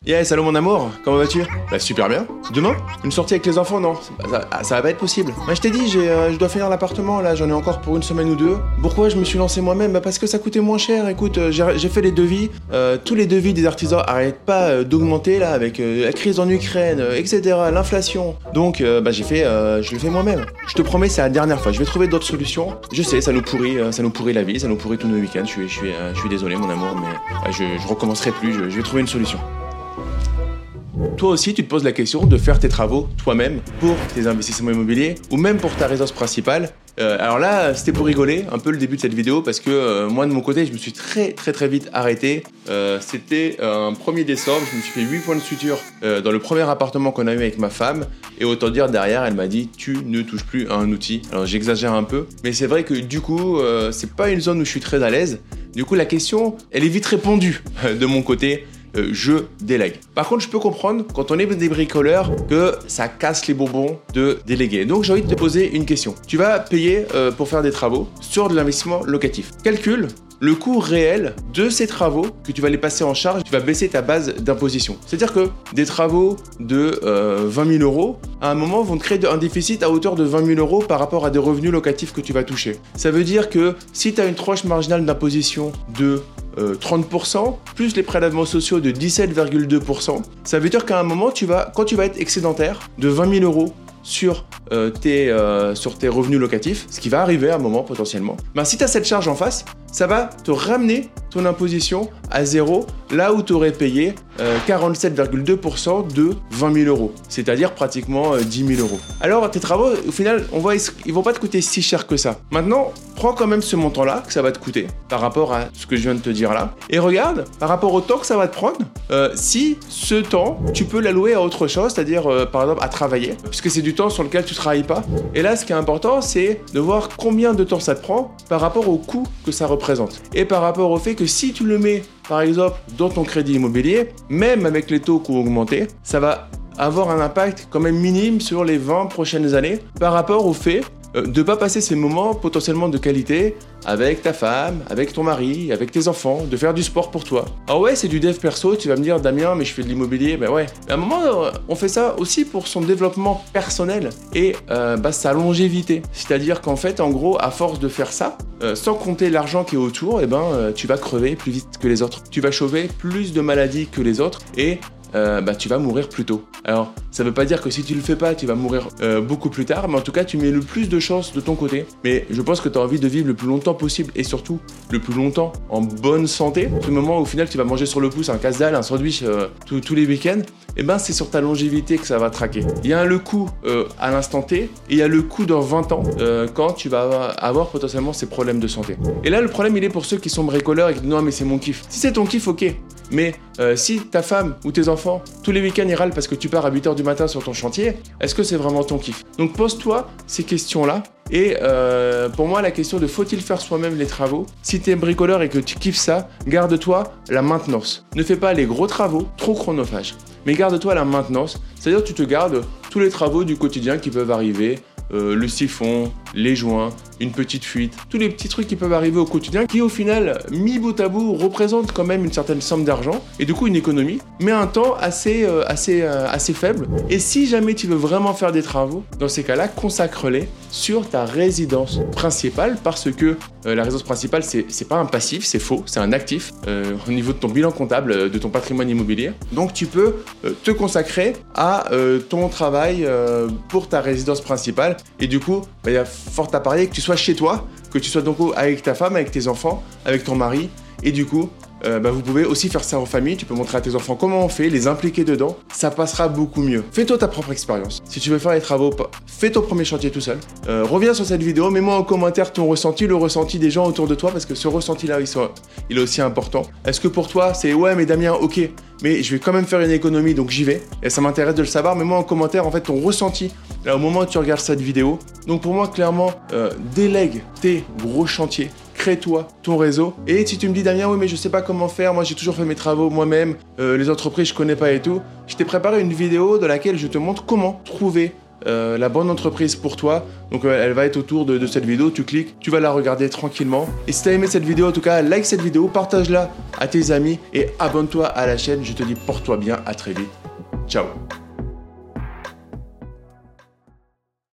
Yeah, salut mon amour, comment vas-tu? Bah super bien. Demain? Une sortie avec les enfants, non? Ça va pas être possible. Bah je t'ai dit, je dois finir l'appartement, là, j'en ai encore pour une semaine ou deux. Pourquoi je me suis lancé moi-même? Bah parce que ça coûtait moins cher, écoute, j'ai fait les devis. Tous les devis des artisans arrêtent pas d'augmenter, là, avec la crise en Ukraine, etc., l'inflation. Donc, bah je le fais moi-même. Je te promets, c'est la dernière fois, je vais trouver d'autres solutions. Je sais, ça nous pourrit la vie, ça nous pourrit tous nos week-ends, je suis désolé mon amour, mais je recommencerai plus, je vais trouver une solution. Toi aussi, tu te poses la question de faire tes travaux toi-même pour tes investissements immobiliers ou même pour ta résidence principale. Alors là, c'était pour rigoler un peu le début de cette vidéo parce que moi de mon côté, je me suis très vite arrêté. C'était un 1er décembre, je me suis fait 8 points de suture dans le premier appartement qu'on a eu avec ma femme. Et autant dire derrière, elle m'a dit tu ne touches plus à un outil. Alors j'exagère un peu, mais c'est vrai que du coup, c'est pas une zone où je suis très à l'aise. Du coup, la question, elle est vite répondue de mon côté. Je délègue. Par contre, je peux comprendre quand on est des bricoleurs que ça casse les bonbons de déléguer. Donc, j'ai envie de te poser une question. Tu vas payer pour faire des travaux sur de l'investissement locatif. Calcule le coût réel de ces travaux que tu vas les passer en charge. Tu vas baisser ta base d'imposition. C'est-à-dire que des travaux de 20 000 euros, à un moment, vont te créer un déficit à hauteur de 20 000 euros par rapport à des revenus locatifs que tu vas toucher. Ça veut dire que si tu as une tranche marginale d'imposition de 30%, plus les prélèvements sociaux de 17,2%, ça veut dire qu'à un moment, quand tu vas être excédentaire de 20 000 euros sur tes revenus locatifs, ce qui va arriver à un moment potentiellement, ben, si tu as cette charge en face, ça va te ramener ton imposition à zéro, là où tu aurais payé 47,2% de 20 000 euros, c'est-à-dire pratiquement 10 000 euros. Alors tes travaux, au final, on voit, ils vont pas te coûter si cher que ça. Maintenant, prends quand même ce montant-là que ça va te coûter par rapport à ce que je viens de te dire là, et regarde par rapport au temps que ça va te prendre, si ce temps, tu peux l'allouer à autre chose, c'est-à-dire par exemple à travailler, puisque c'est du temps sur lequel tu travailles pas. Et là, ce qui est important, c'est de voir combien de temps ça te prend par rapport au coût que ça représente, et par rapport au fait que si tu le mets, par exemple, dans ton crédit immobilier, même avec les taux qui ont augmenté, ça va avoir un impact quand même minime sur les 20 prochaines années par rapport au fait de ne pas passer ces moments potentiellement de qualité avec ta femme, avec ton mari, avec tes enfants, de faire du sport pour toi. Alors ouais, c'est du dev perso, tu vas me dire Damien, mais je fais de l'immobilier, ben ouais. Mais à un moment, on fait ça aussi pour son développement personnel et sa longévité. C'est-à-dire qu'en fait, en gros, à force de faire ça, sans compter l'argent qui est autour, tu vas crever plus vite que les autres. Tu vas choper plus de maladies que les autres et tu vas mourir plus tôt. Alors, ça veut pas dire que si tu le fais pas, tu vas mourir beaucoup plus tard, mais en tout cas, tu mets le plus de chances de ton côté. Mais je pense que tu as envie de vivre le plus longtemps possible et surtout le plus longtemps en bonne santé. Ce moment où au final, tu vas manger sur le pouce un casse-dalle, un sandwich tous les week-ends, et c'est sur ta longévité que ça va traquer. Il y a le coût à l'instant T et il y a le coût dans 20 ans quand tu vas avoir potentiellement ces problèmes de santé. Et là, le problème, il est pour ceux qui sont bricoleurs et qui disent non, mais c'est mon kiff. Si c'est ton kiff, ok. Mais si ta femme ou tes enfants, tous les week-ends, ils râlent parce que tu pars à 8h du matin sur ton chantier, est-ce que c'est vraiment ton kiff? Donc pose-toi ces questions-là. Et pour moi, la question de faut-il faire soi-même les travaux? Si tu es bricoleur et que tu kiffes ça, garde-toi la maintenance. Ne fais pas les gros travaux trop chronophages, mais garde-toi la maintenance. C'est-à-dire que tu te gardes tous les travaux du quotidien qui peuvent arriver, le siphon, les joints, une petite fuite, tous les petits trucs qui peuvent arriver au quotidien qui au final, mis bout à bout, représentent quand même une certaine somme d'argent et du coup une économie, mais un temps assez faible. Et si jamais tu veux vraiment faire des travaux, dans ces cas-là, consacre-les sur ta résidence principale parce que la résidence principale, c'est pas un passif, c'est faux, c'est un actif au niveau de ton bilan comptable, de ton patrimoine immobilier. Donc tu peux te consacrer à ton travail pour ta résidence principale et du coup, il y a fort à parier que tu sois chez toi, que tu sois donc avec ta femme, avec tes enfants, avec ton mari et du coup, vous pouvez aussi faire ça en famille, tu peux montrer à tes enfants comment on fait, les impliquer dedans, ça passera beaucoup mieux. Fais-toi ta propre expérience. Si tu veux faire les travaux, fais ton premier chantier tout seul. Reviens sur cette vidéo, mets-moi en commentaire ton ressenti, le ressenti des gens autour de toi, parce que ce ressenti-là, il est aussi important. Est-ce que pour toi, c'est ouais, mais Damien, ok, mais je vais quand même faire une économie, donc j'y vais, et ça m'intéresse de le savoir, mets-moi en commentaire en fait ton ressenti là, au moment où tu regardes cette vidéo. Donc pour moi, clairement, délègue tes gros chantiers. Crée-toi ton réseau. Et si tu me dis Damien, oui mais je sais pas comment faire, moi j'ai toujours fait mes travaux moi-même, les entreprises je connais pas et tout, je t'ai préparé une vidéo dans laquelle je te montre comment trouver la bonne entreprise pour toi. Donc elle va être autour de cette vidéo, tu cliques, tu vas la regarder tranquillement. Et si t'as aimé cette vidéo, en tout cas, like cette vidéo, partage-la à tes amis et abonne-toi à la chaîne. Je te dis porte-toi bien, à très vite. Ciao.